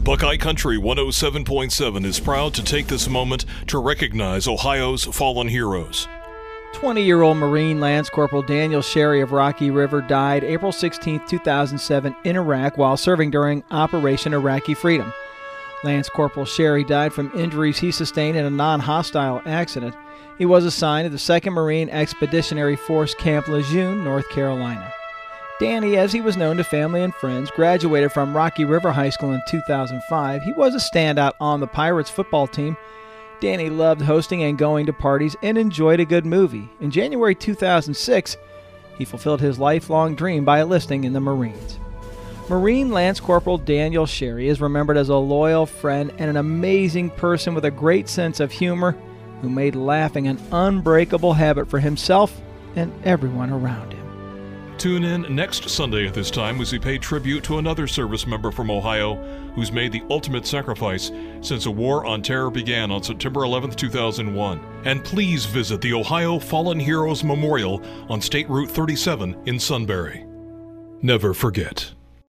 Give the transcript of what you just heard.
Buckeye Country 107.7 is proud to take this moment to recognize Ohio's fallen heroes. 20-year-old Marine Lance Corporal Daniel Sherry of Rocky River died April 16, 2007 in Iraq while serving during Operation Iraqi Freedom. Lance Corporal Sherry died from injuries he sustained in a non-hostile accident. He was assigned to the 2nd Marine Expeditionary Force Camp Lejeune, North Carolina. Danny, as he was known to family and friends, graduated from Rocky River High School in 2005. He was a standout on the Pirates football team. Danny loved hosting and going to parties and enjoyed a good movie. In January 2006, he fulfilled his lifelong dream by enlisting in the Marines. Marine Lance Corporal Daniel Sherry is remembered as a loyal friend and an amazing person with a great sense of humor who made laughing an unbreakable habit for himself and everyone around him. Tune in next Sunday at this time as we pay tribute to another service member from Ohio who's made the ultimate sacrifice since a war on terror began on September 11, 2001. And please visit the Ohio Fallen Heroes Memorial on State Route 37 in Sunbury. Never forget.